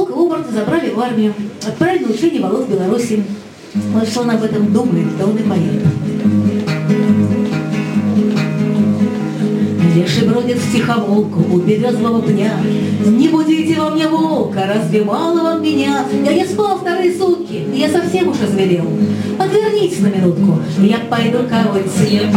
Волка-оборотня забрали в армию, отправили на учение Волод в Беларуси. Вот что он об этом думает, да он и поет. Леший бродит в тихомолку у березового пня. Не будите во мне волка, разве мало вам меня? Я не спал вторые сутки, и я совсем уж озверел. Отвернитесь на минутку, я пойду короть.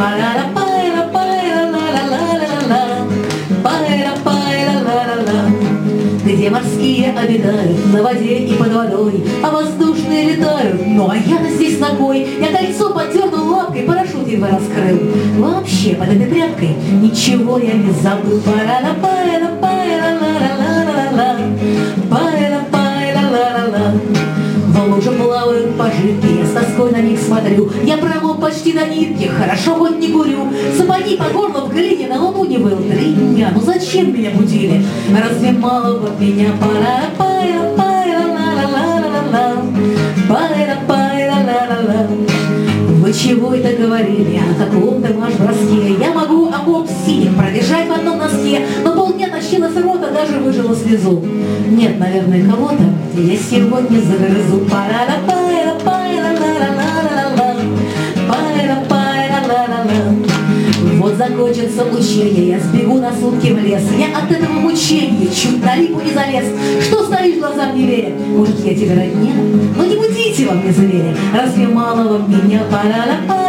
Где морские обитают на воде и под водой, а воздушные летают, ну а я-то здесь ногой. Я кольцо поддернул лапкой, парашют едва раскрыл. Вообще под этой тряпкой ничего я не забыл. В луже плавают пожитки, я с тоской на них смотрю. Я промок почти до нитки, хорошо хоть не курю. Сапоги по горло в глине, на луну не был 3 дня. Ну зачем меня будили? Разве мало бы меня? Вы чего это говорили о каком-то марш-броске? Я могу окоп синих пробежать в одном носке, но полдня тащила с рота, даже выжила слезу. Нет, наверное, кого-то я сегодня загрызу. Вот закончится учение, я сбегу на сутки в лес. Я от этого мучения чуть на липу не залез. Что стоишь глазам не веря? Может, я тебе родня? Но не будите во мне зверя. Разве мало вам меня?